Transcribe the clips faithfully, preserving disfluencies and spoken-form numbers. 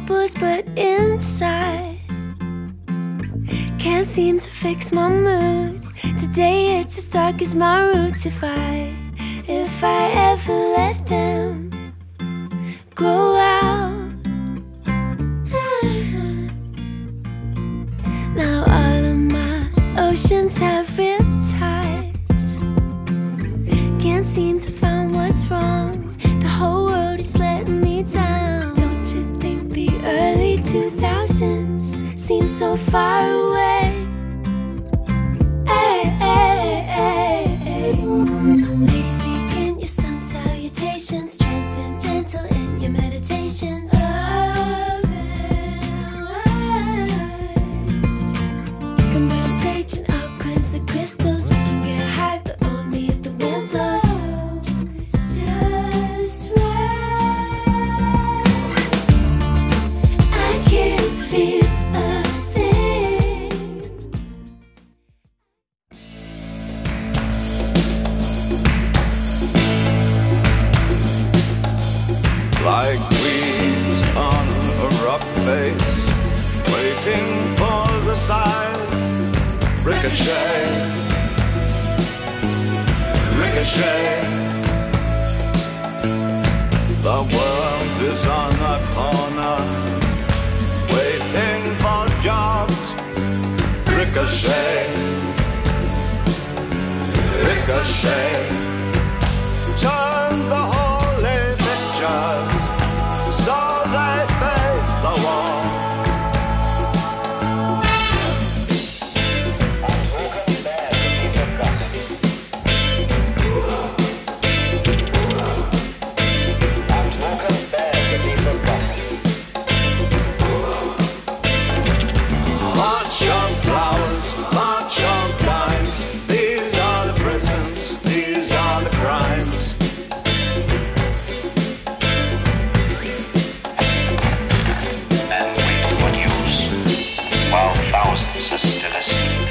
booze, but inside can't seem to fix my mood. Today it's as dark as my roots. If I, if I ever let them grow out. Now all of my oceans have riptides. Can't seem to find what's wrong. The whole world is letting me down. Don't you think the early two thousands seem so far away? Hey, hey, hey, hey. Ladies, begin your sun salutations, transcendental in your meditations. You can burn sage and I'll cleanse the crystals. We can get high, but only if the wind blows. It's just right. I can't feel a thing. Like weeds on a rock face, waiting for the sign. Ricochet, ricochet. The world is on a corner, waiting for jobs. Ricochet, ricochet. Turn the holy picture so they face the wall. March on flowers, march on lines. These are the prisons, these are the crimes. And with what use, while thousands are still asleep,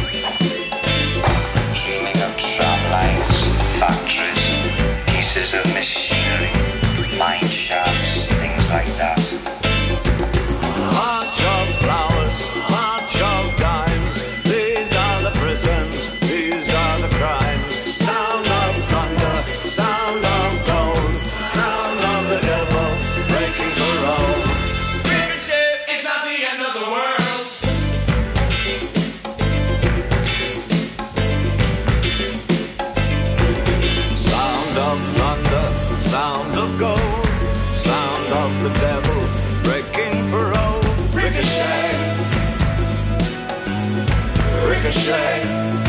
dreaming of tram lines, factories, pieces of machinery, mine shafts, things like that. March of flowers, march of dimes. These are the prisons, these are the crimes. Sound of thunder, sound of gold, sound of the devil breaking parole. Ricochet, it's not the end of the world. Sound of thunder, sound of gold, sound of the devil breaking parole. Ricochet, ricochet.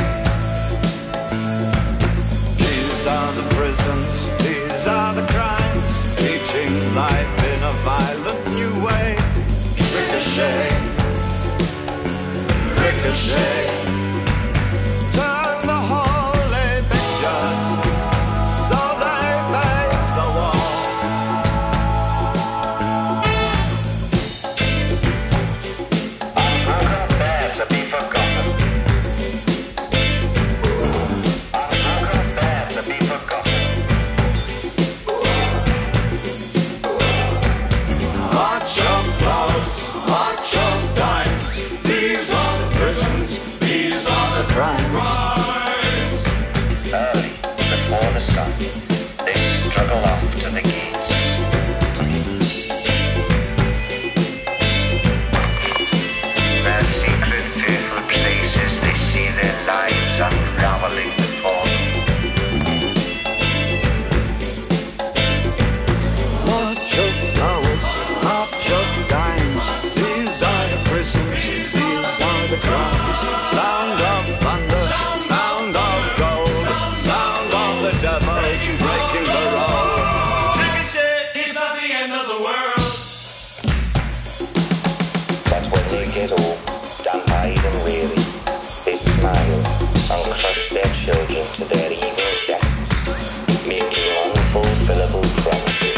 These are the prisons, these are the crimes, teaching life in a violent new way. Ricochet, ricochet. Turn the holy picture so they face the wall. Unbroken bear to be forgotten. Unbroken bear to be forgotten. March of flowers, march of dimes. These are the prisons, these are the crimes. Early, before the sun, they struggle off to the gates. Their secret, fearful places, they see their lives unraveling before them. March of flowers, march of dimes. These are the prisons, these are the crimes. Sound of thunder, sound of gold, sound of the devil breaking parole. Ricochet, it's not the end of the world. But when they get old, damp-eyed and weary, they smile and crush their children to their evil chests, making unfulfillable promises.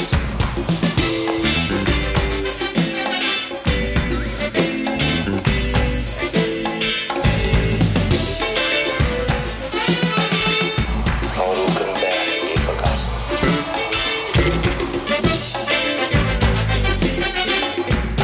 How who can bear to be forgotten?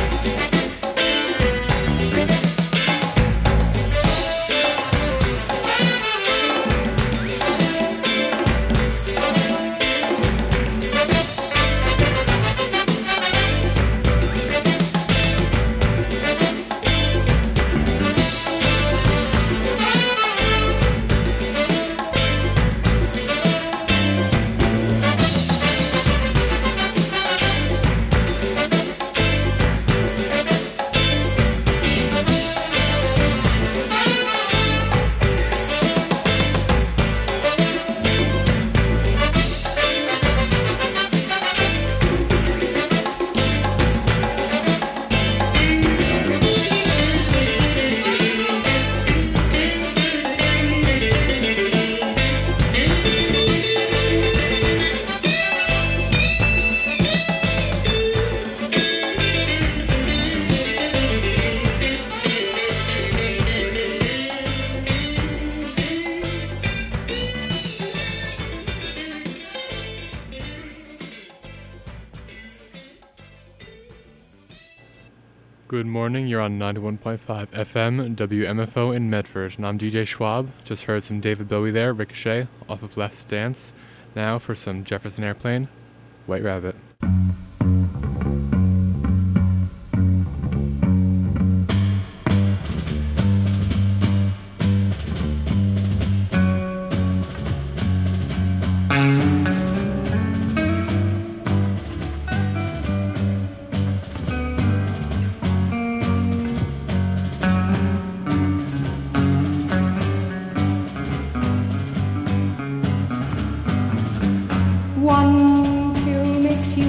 Good morning, you're on ninety-one point five F M, W M F O in Medford, and I'm D J Schwab. Just heard some David Bowie there, Ricochet, off of Let's Dance. Now for some Jefferson Airplane, White Rabbit. One pill makes you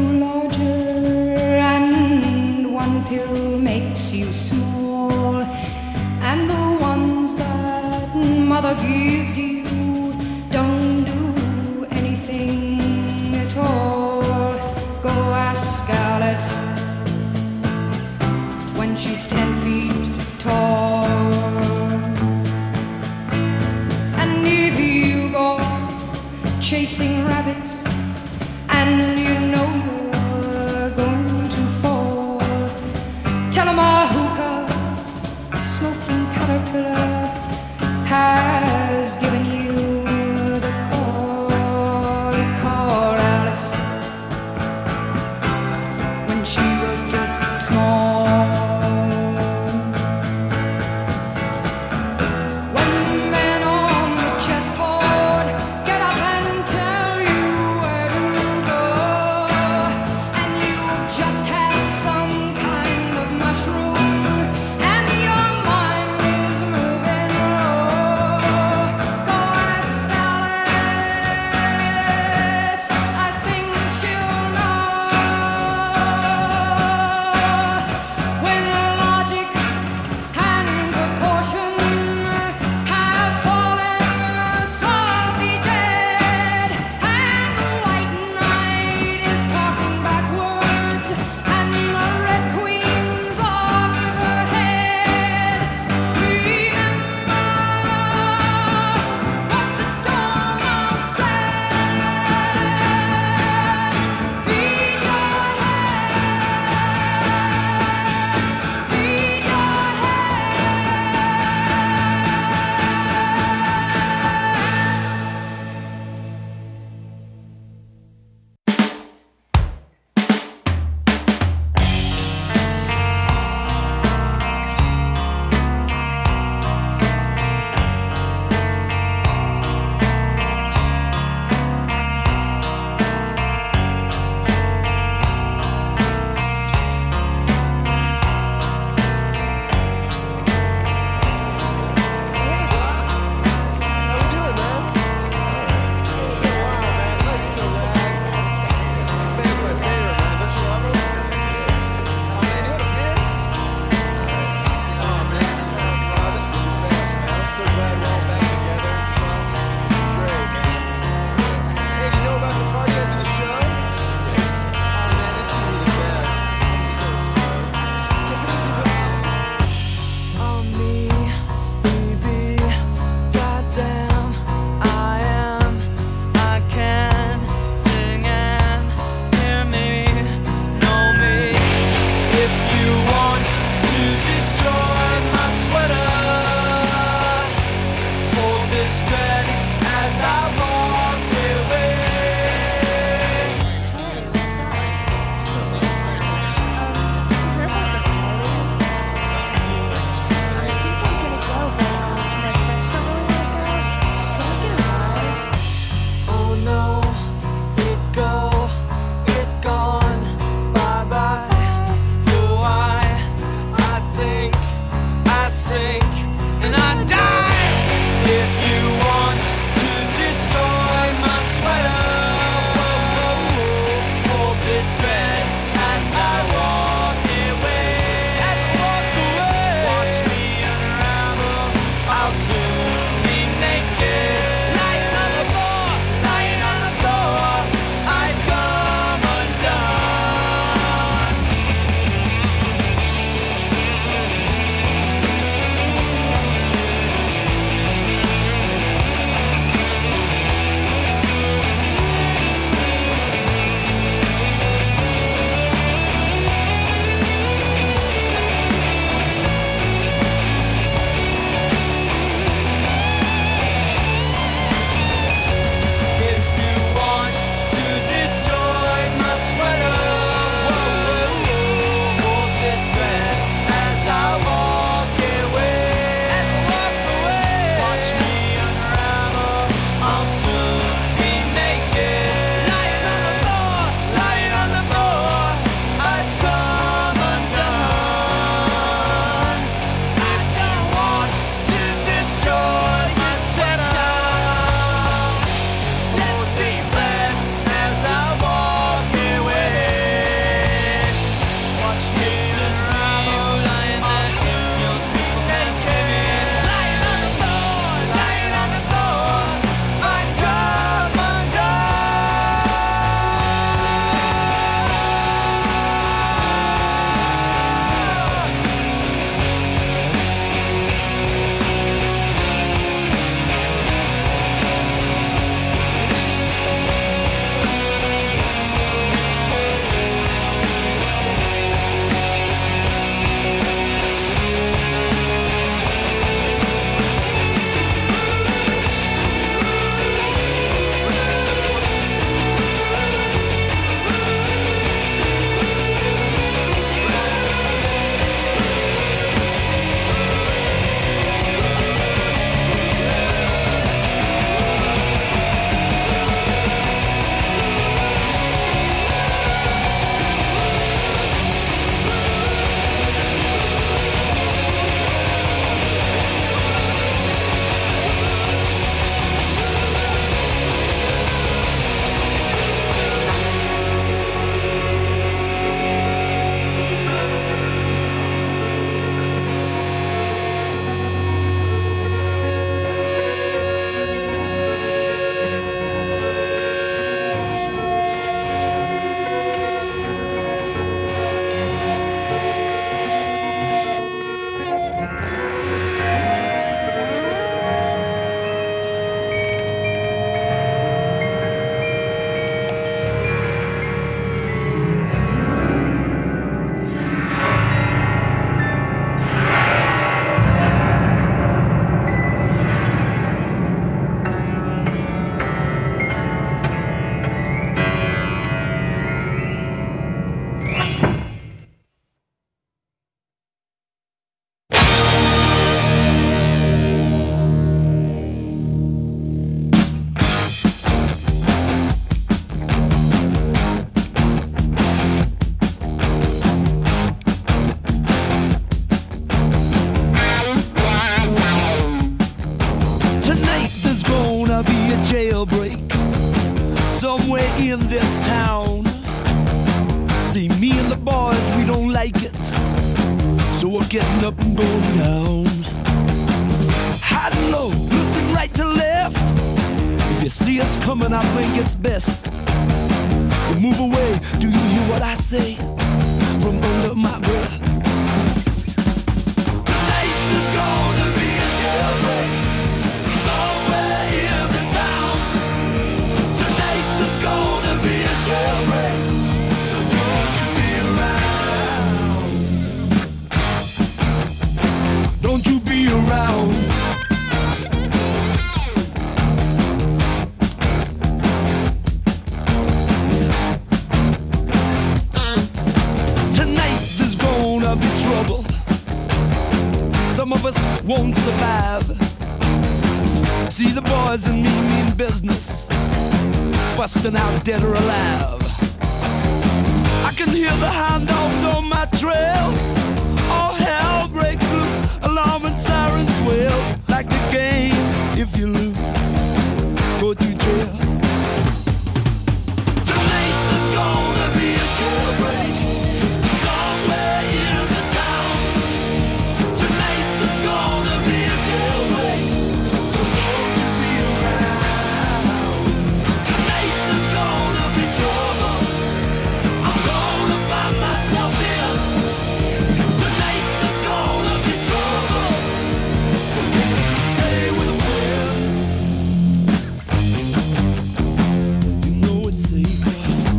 in this town. See, me and the boys, we don't like it, so we're getting up and going down. High and low, looking right to left. If you see us coming, I think it's best you move away. Do you hear what I say from under my breath? Tonight there's gonna be a jailbreak somewhere in the town. Tonight there's gonna be a jailbreak, so won't you be around? Don't you be around? Some of us won't survive. See, the boys and me mean business, busting out dead or alive. I can hear the hound dogs on my trail. All hell breaks loose, alarm and sirens wail. Like the game, if you lose, go to jail. Tonight there's gonna be a jailbreak somewhere in the town. Tonight there's gonna be a jailbreak, so won't you be around? Tonight there's gonna be trouble, I'm gonna find myself in. Tonight there's gonna be trouble, so stay with a friend. You know it's safer.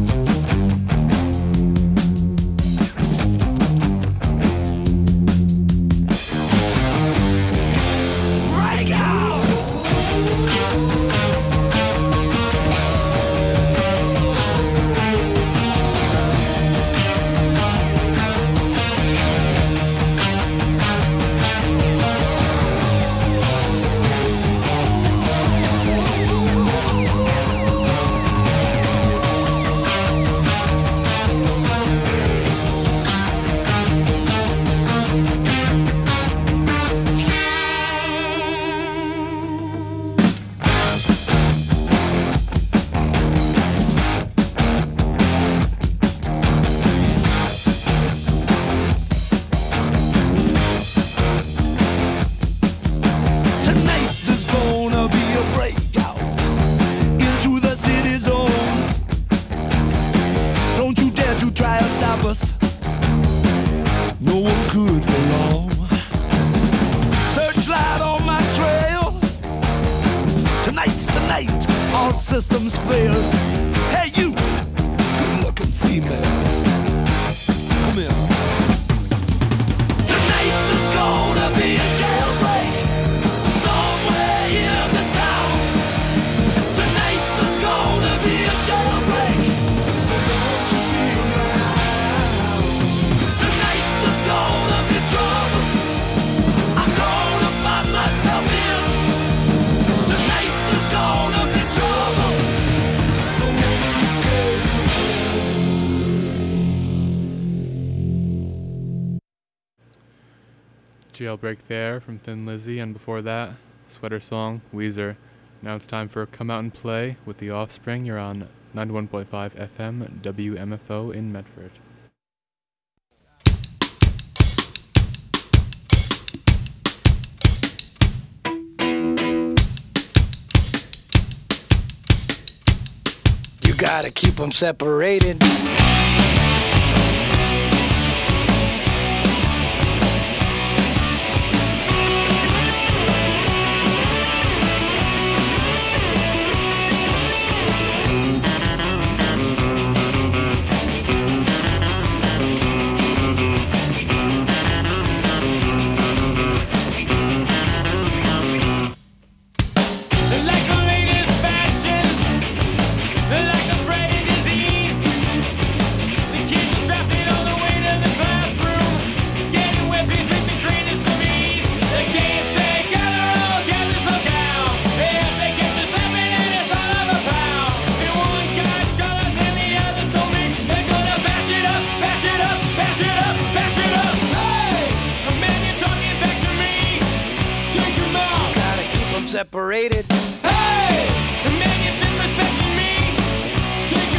Break out! Tonight there's gonna be a breakout into the city zones. Don't you dare to try and stop us, no one could for long. Searchlight on my trail, tonight's the night all systems fail. Hey you, good looking female, come here. Tonight there's gonna be a jailbreak somewhere in the town. Tonight there's gonna be a jailbreak, so don't you be around. Tonight there's gonna be trouble, I'm gonna find myself in. Tonight there's gonna be trouble, so won't you stay? Jailbreak there from Thin Lizzy, and before that, Sweater Song, Weezer. Now it's time for Come Out and Play with The Offspring. You're on ninety-one point five F M W M F O in Medford. You gotta keep them separated. Like the latest fashion, like the spreading disease. The kids are strapping on the way to the classroom, getting weapons with the greatest of ease. They can't say gather all, gather slow down. They have to get you slapping and it's all of a pound. And one got colors and the others told me they're gonna bash it up, bash it up, bash it up, bash it up. Hey, a man, you're talking back to me. Take your mouth. Gotta keep them separated. Hey, man, you're disrespecting me. Take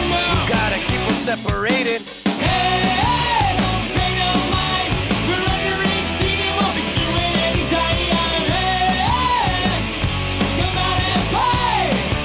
separated. Hey, don't pay no mind. We're under eighteen and won't be doing any time. Hey, come out and play.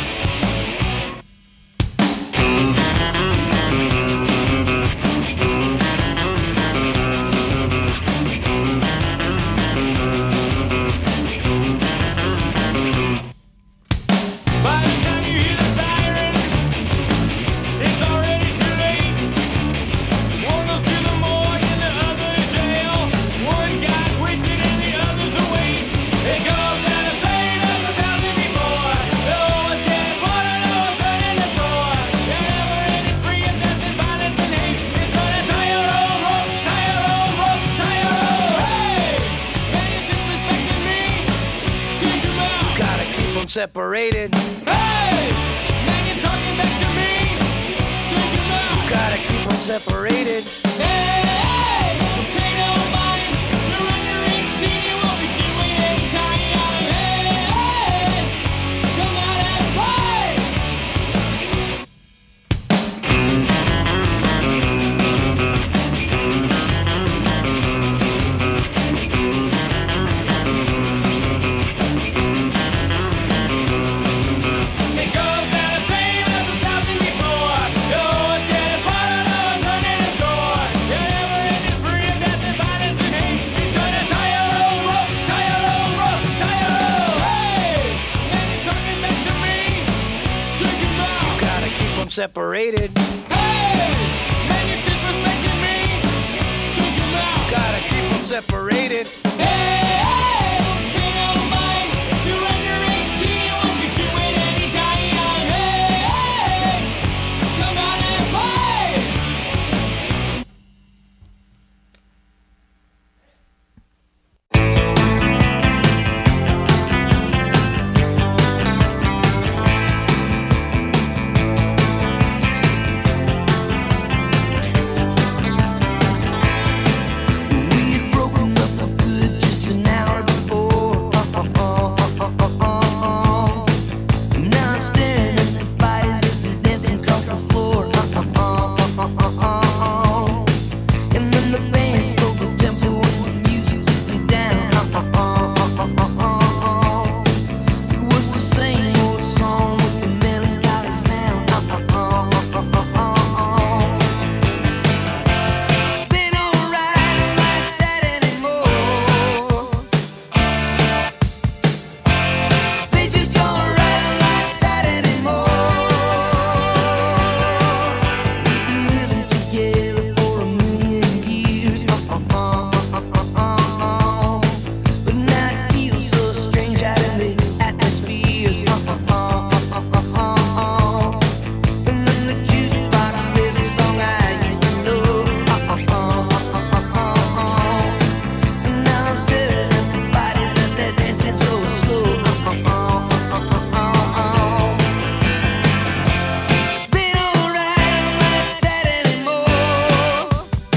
By the time you hear the siren, it's already too late. One goes to the morgue and the other to jail. One guy's wasted and the other's a waste. It goes out of saying as a thousand before. The old gas water, the old sun in the floor. The never-ending spree of death and violence and hate is gonna tie your old rope, tie your old rope, tie your old. Hey, man, you're disrespecting me. Take him out. Gotta keep them separated. Hey, man, you're talking back to me. Take him out. Gotta keep them separated. Hey, pay no mind. You're under eighteen, you won't be doing any time. Hey, come out and play. It goes out the same as a thousand before. The old gas water, the old sun in the store. The never-ending spree of death and violence and hate is gonna tie your old rope, tie your old rope, tie your old. Hey, man, you're talking back to me. Take him out. Gotta keep them separated. Hey, man, you're disrespecting me. Take him out. Gotta keep them separated. Hey, pay no mind. You're under eighteen, you won't be doing any time. Hey, come out and play. We'd broken up for good just an hour before. Now I'm staring at the bodies as they're dancing across the floor. And then the band stole the tempo and the music took me down. It was the same old song with the melancholy sound. They don't ride like that anymore. They just don't ride like that anymore. We've been living together for a million years. But now it feels so strange out in the atmospheres. And then the jukebox plays a song I used to know. And now I'm staring at the bodies as they're dancing so slow. They don't ride like that anymore.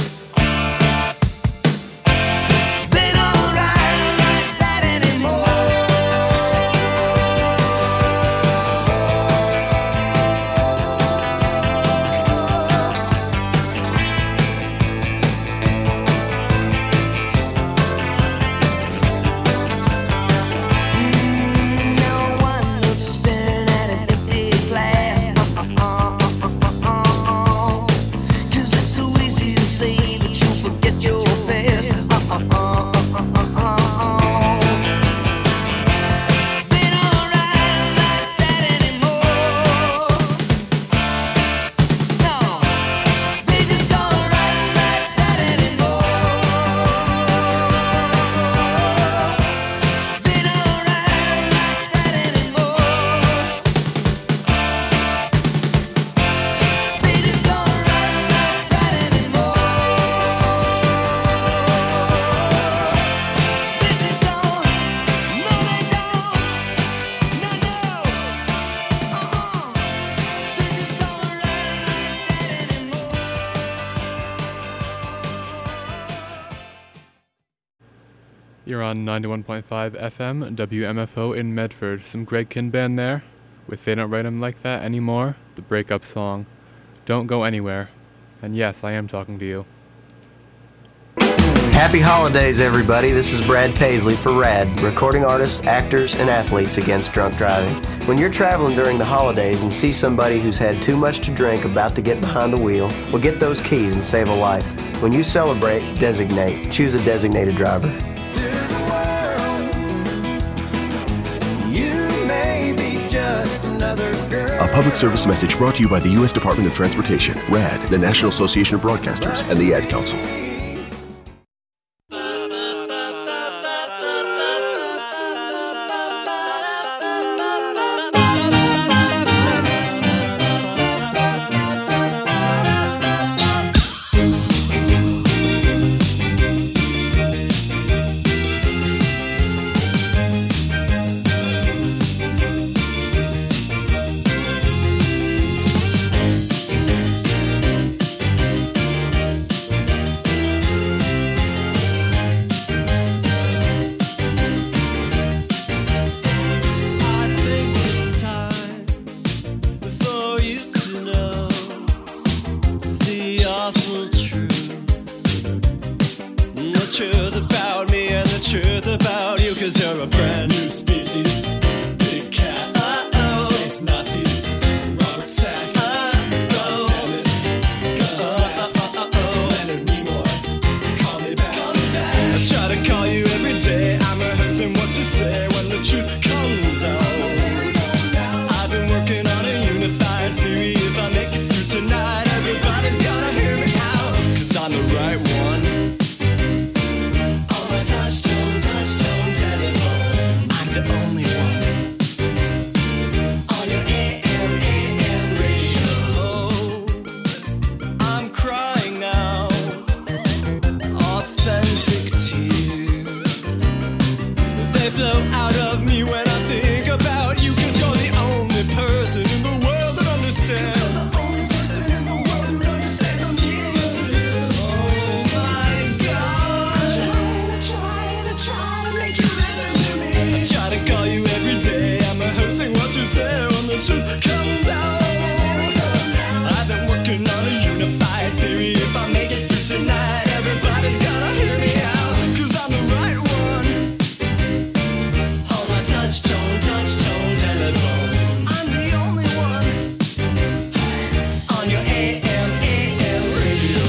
They don't ride like that anymore. Now one looks staring at an empty glass. 'Cause it's so easy to say that you'll forget your past. They don't ride like that anymore. No, they just don't ride like that anymore. They don't ride like that anymore. They just don't ride like that anymore. They just don't. No, they don't. No, no. Uh-uh. They just don't ride like that anymore. You're on ninety-one point five F M, W M F O in Medford. Some Greg Kihn band there with They Don't Write 'Em Like That Anymore, the breakup song. Don't go anywhere. And yes, I am talking to you. Happy holidays, everybody. This is Brad Paisley for RAD, recording artists, actors, and athletes against drunk driving. When you're traveling during the holidays and see somebody who's had too much to drink about to get behind the wheel, well, get those keys and save a life. When you celebrate, designate. Choose a designated driver. To the world, you may be just another girl. A public service message brought to you by the U S Department of Transportation, RAD, the National Association of Broadcasters, and the Ad Council. I think it's time for you to know the awful truth. The truth about me and the truth about you, 'cause you're a brand new species. Big cat, uh-oh, space Nazis, Robert Stack, uh-oh, damn it, uh-oh, Leonard Nimoy, call me back, call me back. I try to call you every day, I'm rehearsing what to say when the truth comes out. I've been working on a unified theory, if I make it through tonight, everybody's gonna hear me out, 'cause I'm the right one. On my touch-tone, touch-tone telephone, I'm the only one. On your A M, A M radio, I'm crying now, authentic tears. They flow out of me when I think about you, 'cause you're the only person in the world that understands. Oh my gosh. I try to call you every day, I'm rehearsing what to say when the truth comes out. I've been working on a unified theory, if I make it through tonight, everybody's gonna hear me out, 'cause I'm the right one. On my touch-tone, touch-tone telephone, I'm the only one. On your A M, A M radio.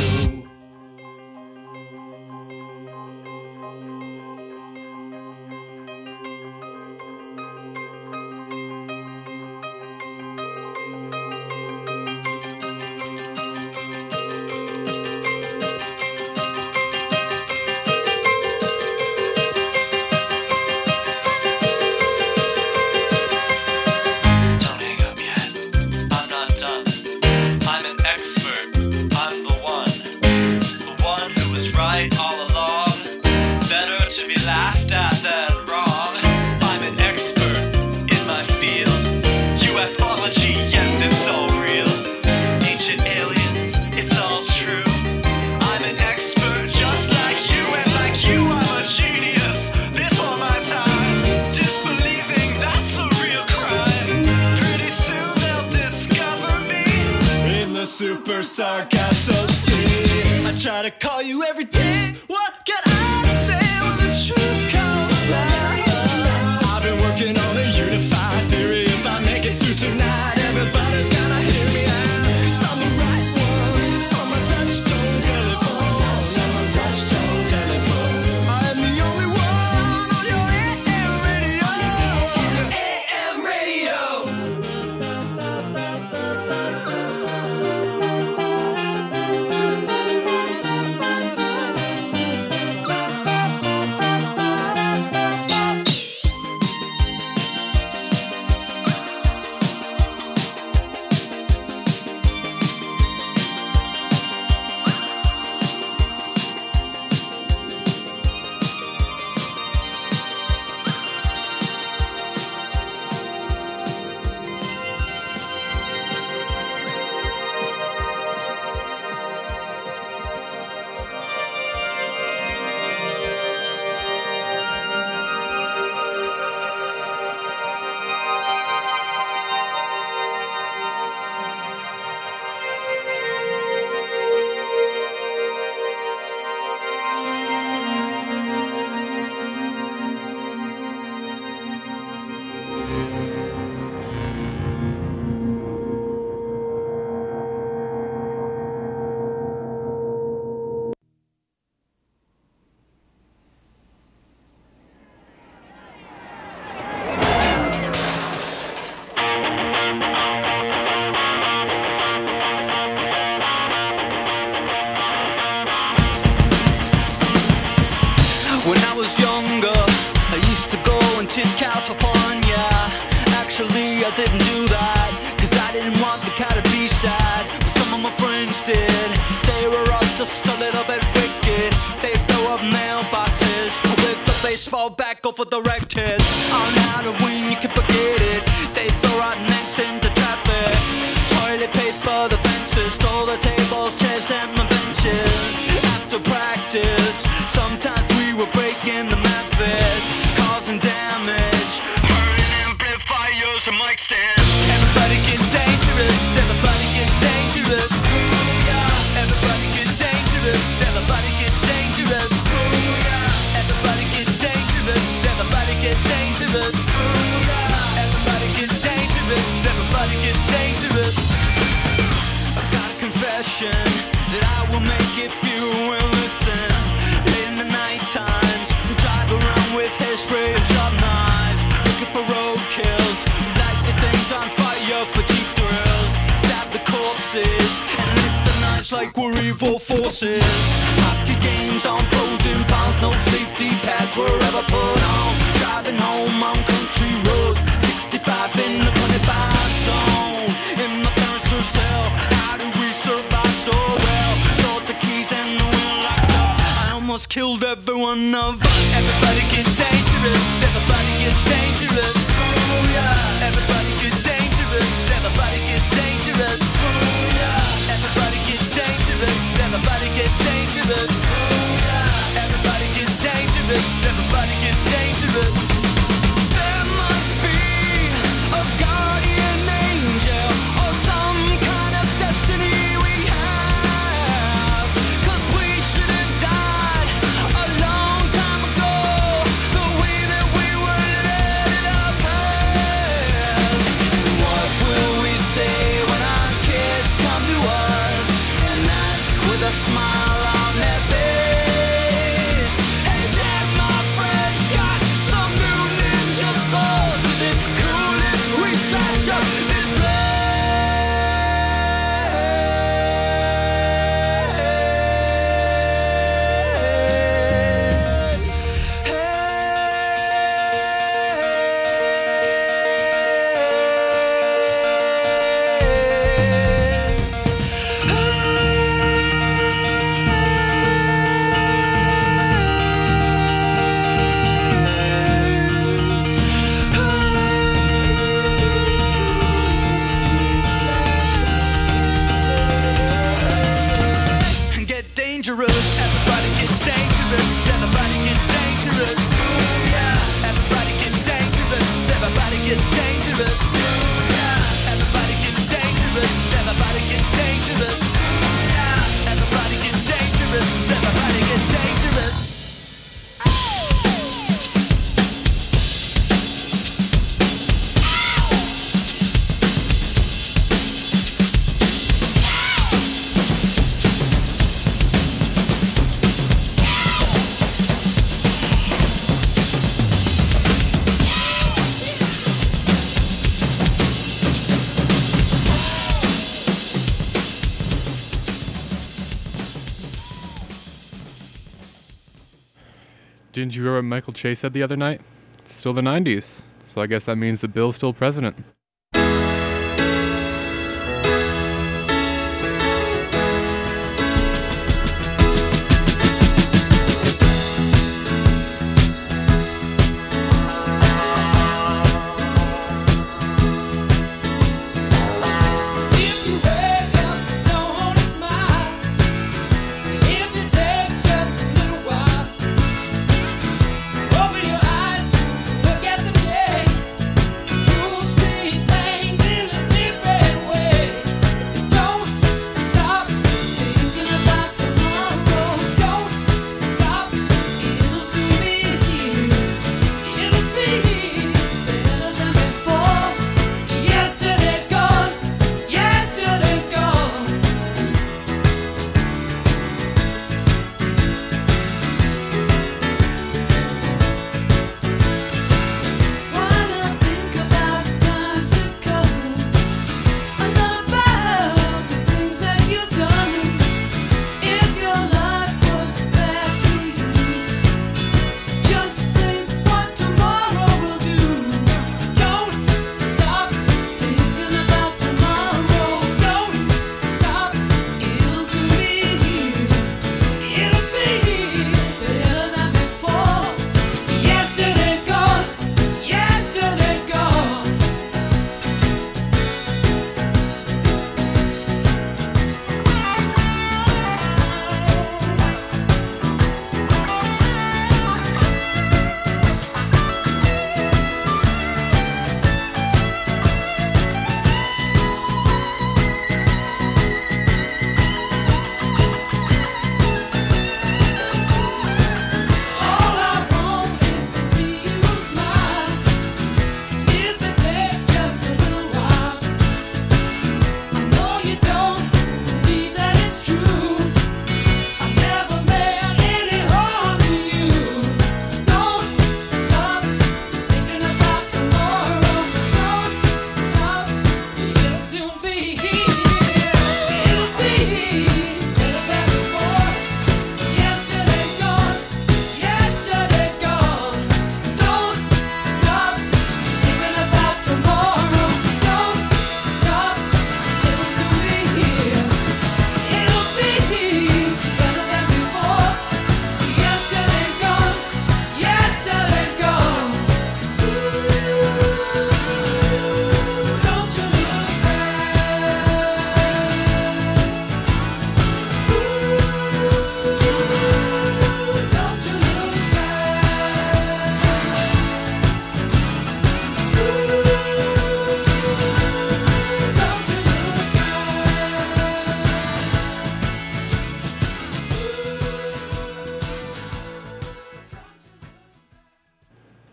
Don't hang up yet. I'm not done. I'm an expert. I'm the one. The one who was right all along. Better to be laughed at than wrong. I'm an expert in my field. Ufology, yes, it's all real. Ancient aliens, it's all true. I'm an expert just like you, and like you, I'm a genius. Before my time, disbelieving, that's the real crime. Pretty soon they'll discover me In the super sargasso sea, I try to call you every day. What can I say when the truth comes out? I've been working on a unified theory, if I make it through tonight, everybody's gonna hear me out, 'cause I'm the right one. On my touch-tone telephone, on my touch-tone telephone, I'm the only one on your A M radio. On your A M radio. was younger, I used to go and tip cows for fun, yeah. Actually, I didn't do that, cause I didn't want the cow to be sad. But some of my friends did. They were all just a little bit wicked. They'd throw up mailboxes with the baseball bat over the wrecked heads. On Halloween, you can forget it. They'd throw out necks into traffic. Toilet paper, the fences, stole the tables, chairs, and my benches. After practice, sometimes we were breaking the methods, causing damage, burning amplifiers and mic stands. Everybody get dangerous, everybody get dangerous. Everybody get dangerous, everybody get dangerous. Everybody get dangerous, everybody get dangerous. Everybody get dangerous, everybody get dangerous. I've got a confession that I will make if you will listen. Late in the night times, we drive around with hairspray and sharp knives, looking for roadkills, light the things on fire for cheap thrills, stab the corpses, and lit the nights like we're evil forces. Hockey games on pros and cons, no safety pads were ever put on. Driving home on country roads, sixty-five in the twenty-five zone. In my parents' tour cell, how do we survive so well? Throw the keys and the wheel locked up, I almost killed every one of us. Everybody get dangerous, everybody get dangerous. Oh yeah. Everybody get dangerous, everybody get dangerous. Oh yeah. Everybody get dangerous, everybody get dangerous. Oh yeah. Everybody get dangerous, everybody get dangerous. There must be a guardian angel or some kind of destiny we have, 'cause we should have died a long time ago, the way that we were let up as. What will we say when our kids come to us and ask with a smile on their face? Hey Dad, my friend's got some new ninja swords. Is it cool if we slash up this place? Get dangerous, everybody get dangerous, everybody get dangerous. Yeah. Everybody get dangerous, everybody get dangerous. Yeah. Everybody get dangerous, everybody get dangerous. Yeah. Everybody get dangerous, everybody get dangerous. Didn't you hear what Michael Che said the other night? It's still the nineties, so I guess that means that Bill's still president. If you wake up, don't wanna smile. If it takes just a little while, open your eyes, look at the day. You'll see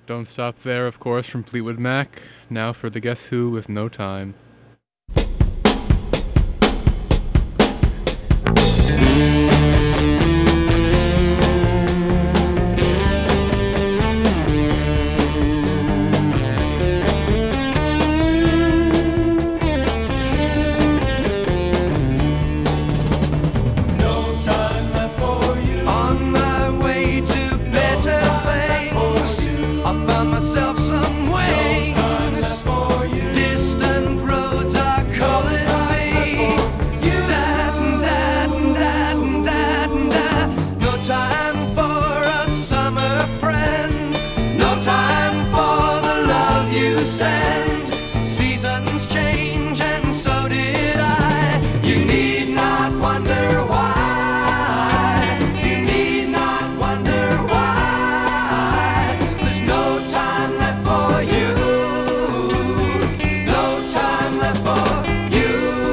Don't Stop There, of course, from Fleetwood Mac. Now for the Guess Who with No Time. On my way to better things, I found myself some wings. Distant roads are calling me. Dad, dad, dad, dad, dad. No time for a summer friend. No time for the love you send. Seasons change and so did I. You need not wonder why. You need not wonder why. There's no time left for you. No time left for you.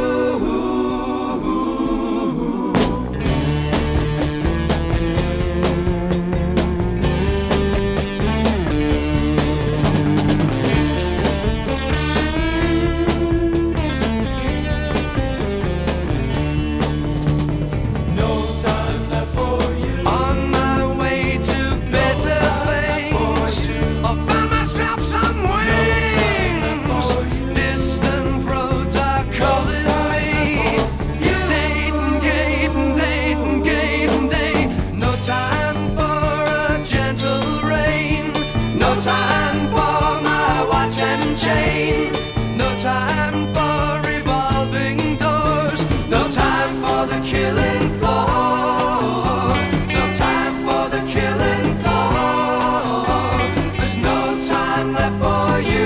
On my way to better things, I found myself some wings. Distant roads are calling me. Dayton, Dayton, Dayton, Dayton, Dayton. No time for a gentle rain. No time for my watch and chain. No time for revolving doors. No time for the killing floor. No time for the killing floor. There's no time left for you.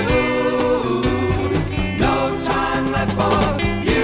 No time left for you.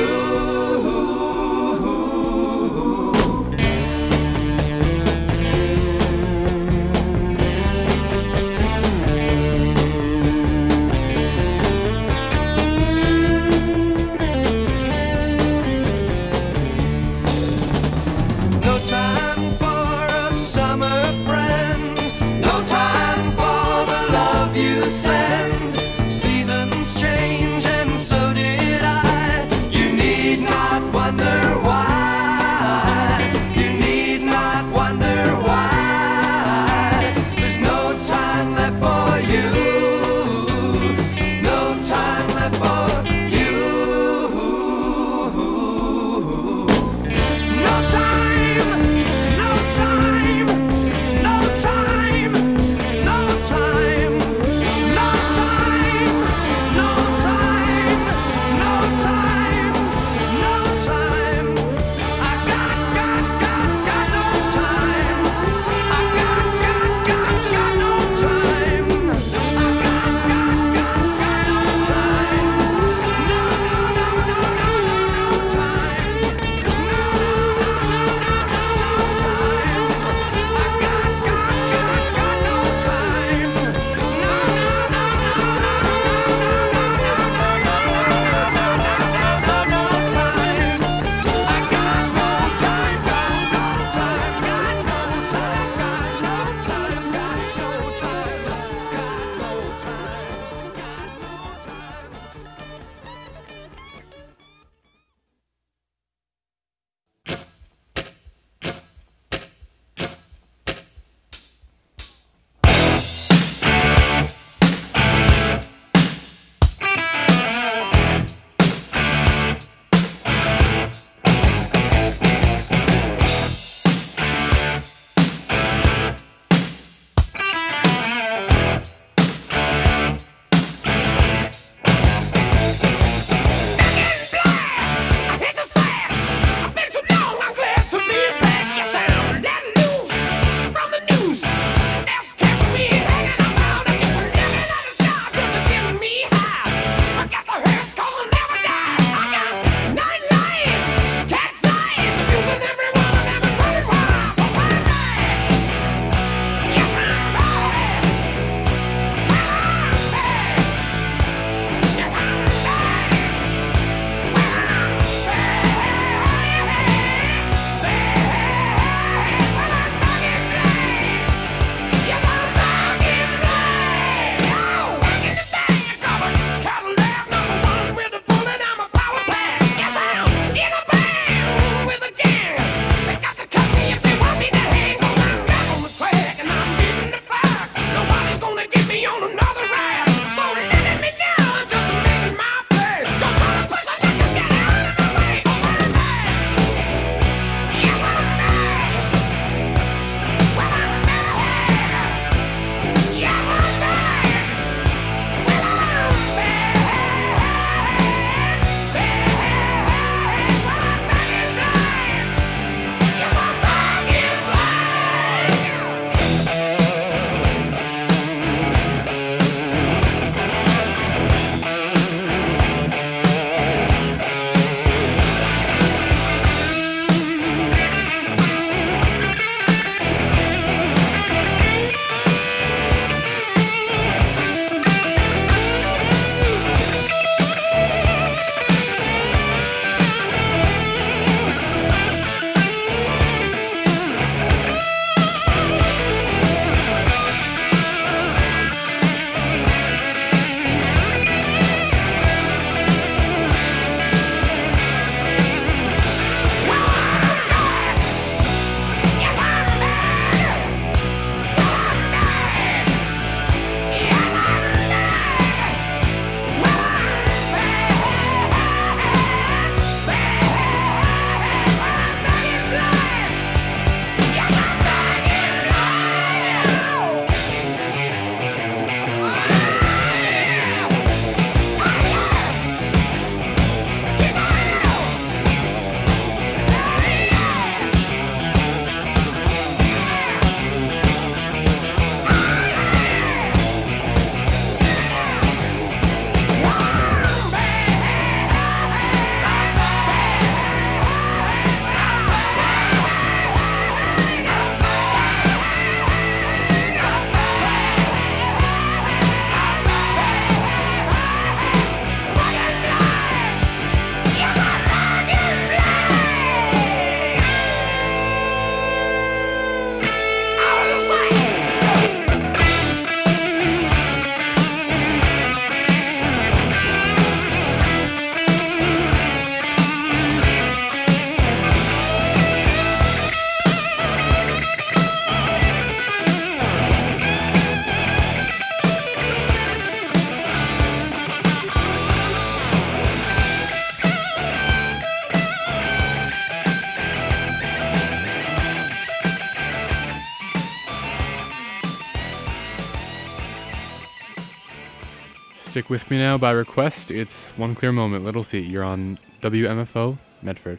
Stick With Me Now by request. It's One Clear Moment, Little Feat. You're on W M F O, Medford.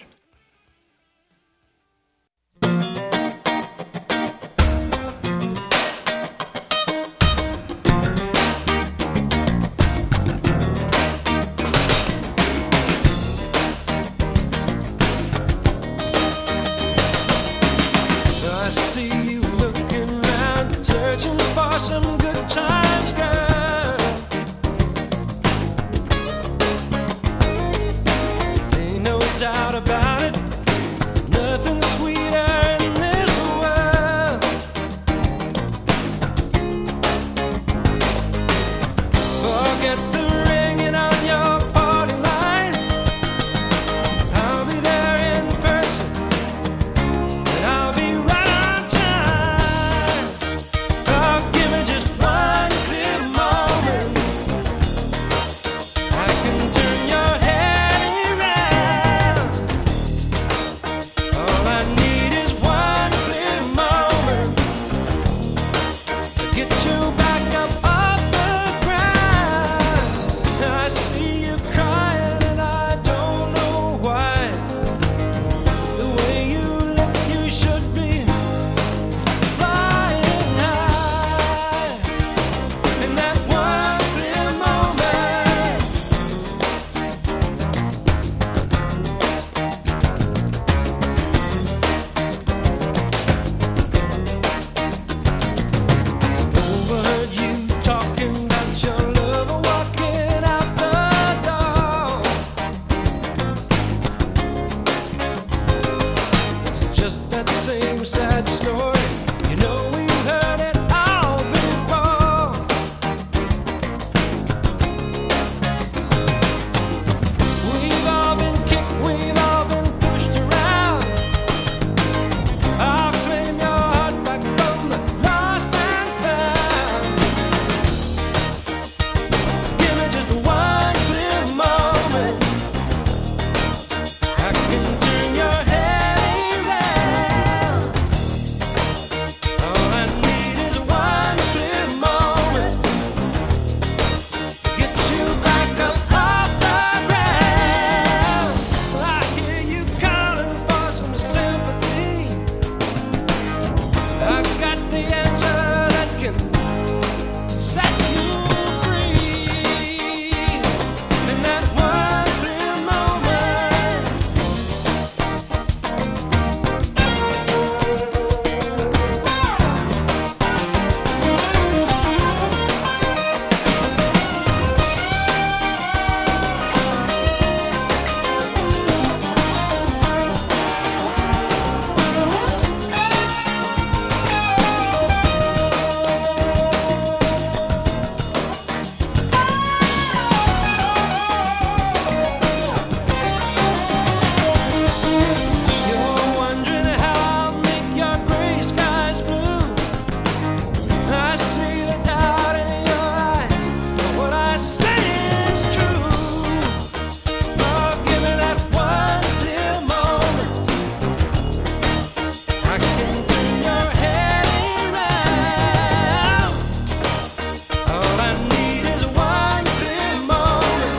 I see you looking round, searching for some good times, girl. Ain't no doubt about it, nothing sweeter in this world. Forget the ringing on your party line. I'll be there in person, and I'll be right on time. Oh, give me just one clear moment. I can turn your head around. All I need is one clear moment to get you back up off the ground. I see you crying and I don't know why. The way you look, you should be flying high. In that one clear moment, overheard you talking about your lover walking out the door. It's just that same sad story. You know we've heard it all before. We've all been kicked, we've all been pushed around. I'll claim your heart back from the lost and found. Give me just one clear moment. I can turn your head around. All I need is one clear moment to get you back up off the ground. I hear you calling for some sympathy. I got the answer that can set you free. In that one clear moment. You're wondering how I'll make your gray skies blue. I see the doubt in your eyes, but what I say is true. Oh, give me that one clear moment. I can turn your head around. All I need is one clear moment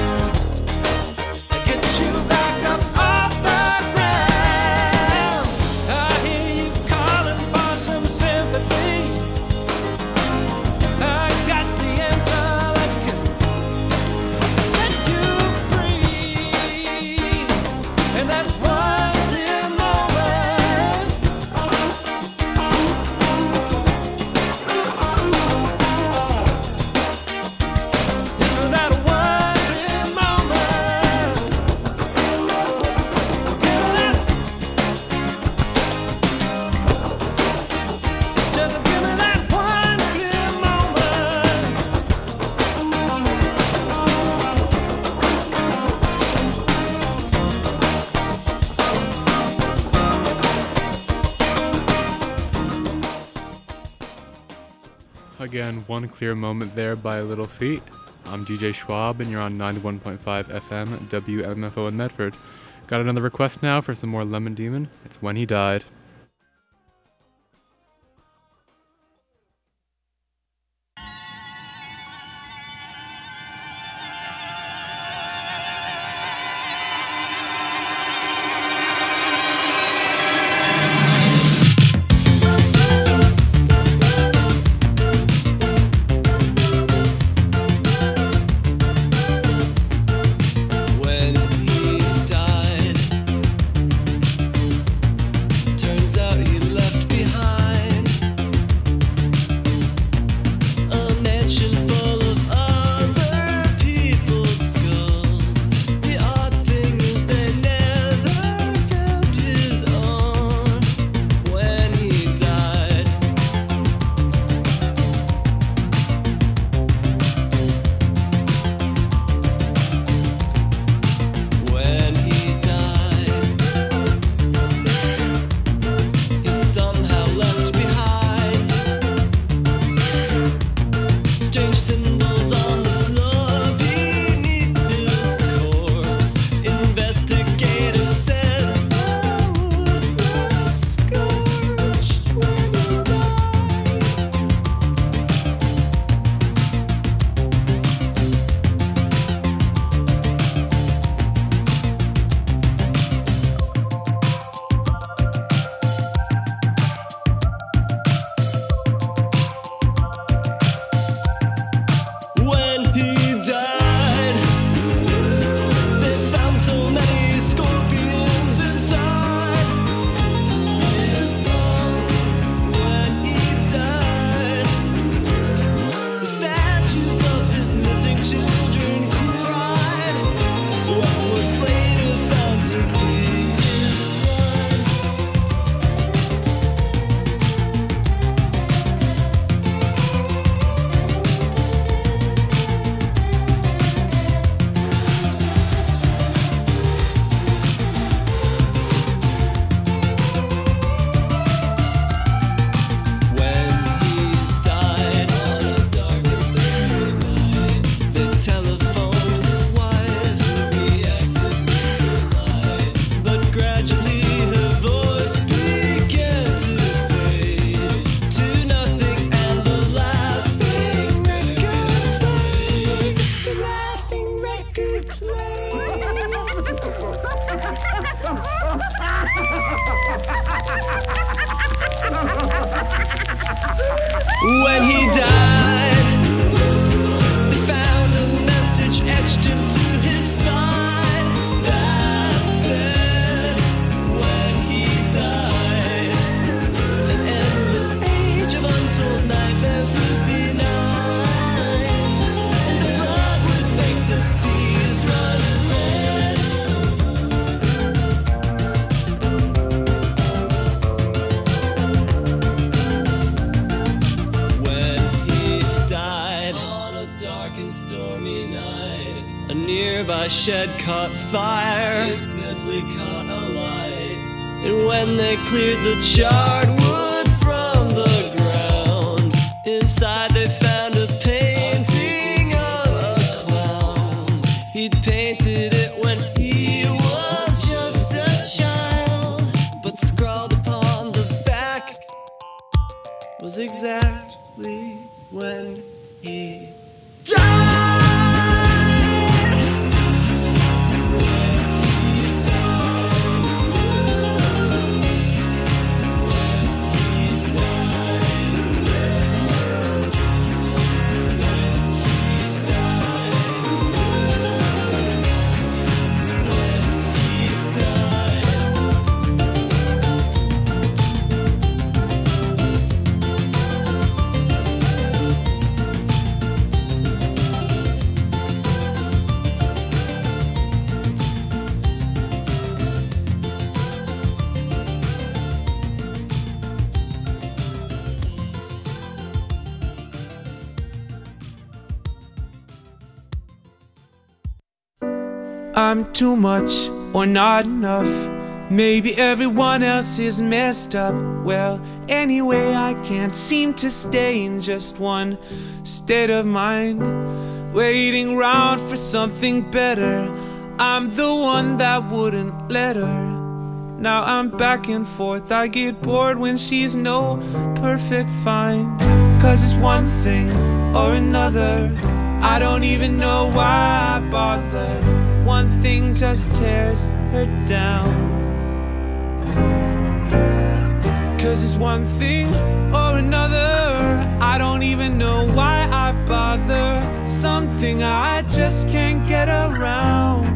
to get you back up off the ground. I hear you calling for some sympathy. I got the answer that can set you free. In that one clear moment. Just for that one clear moment. Give me that. Just give me that one clear moment. Again, One Clear Moment there by Little Feat. I'm D J Schwab, and you're on ninety-one point five F M, W M F O in Medford. Got another request now for some more Lemon Demon. It's When He Died. when he died. They found a message etched into his spine that said, when he died, an endless page of untold nightmares would be nigh, and the blood would make the seas run red. When he died on a dark and stormy night, a nearby shed caught fire. It simply caught alight, and when they cleared the charred wood from the ground, inside they found a painting of a clown. He'd painted it when he was just a child, but scrawled upon the back was exactly when he died. I'm too much or not enough. Maybe everyone else is messed up. Well, anyway, I can't seem to stay in just one state of mind, waiting round for something better. I'm the one that wouldn't let her. Now I'm back and forth, I get bored when she's no perfect fine. Cause it's one thing or another, I don't even know why I bother. One thing just tears her down. Cause it's one thing or another, I don't even know why I bother. Something I just can't get around.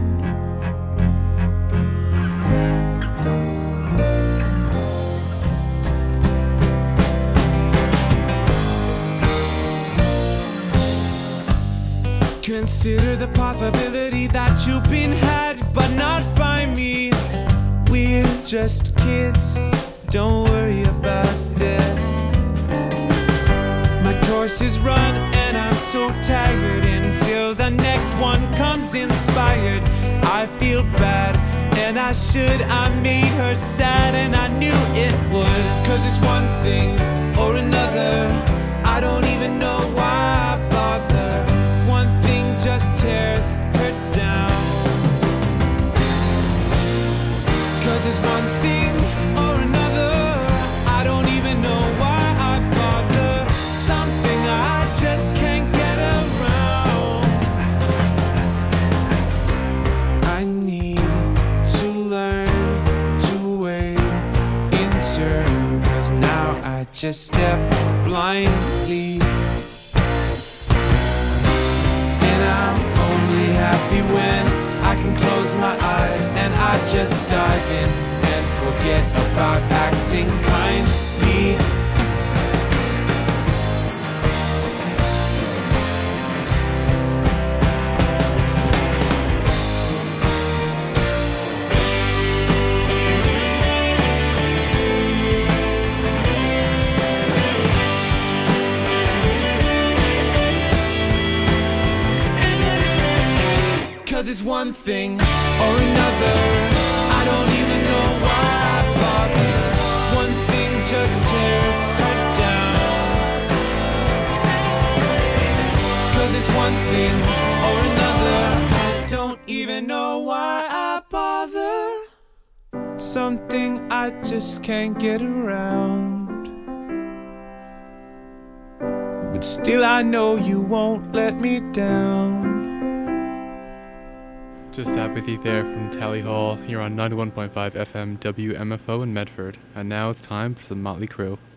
Consider the possibility that you've been had, but not by me. We're just kids, don't worry about this. My course is run and I'm so tired. Until the next one comes inspired, I feel bad and I should. I made her sad and I knew it would. Cause it's one thing or another, I don't even know why I bother. One thing just tears her down. Cause it's one thing or another, I don't even know why I bother. Something I just can't get around. I need to learn to wait in turn, cause now I just step blindly. I'm only happy when I can close my eyes and I just dive in and forget about acting kindly. Cause it's one thing or another, I don't even know why I bother. One thing just tears her down. Cause it's one thing or another, I don't even know why I bother. Something I just can't get around. But still I know you won't let me down. Just apathy there from Tally Hall here on ninety-one point five F M W M F O in Medford. And now it's time for some Motley Crue.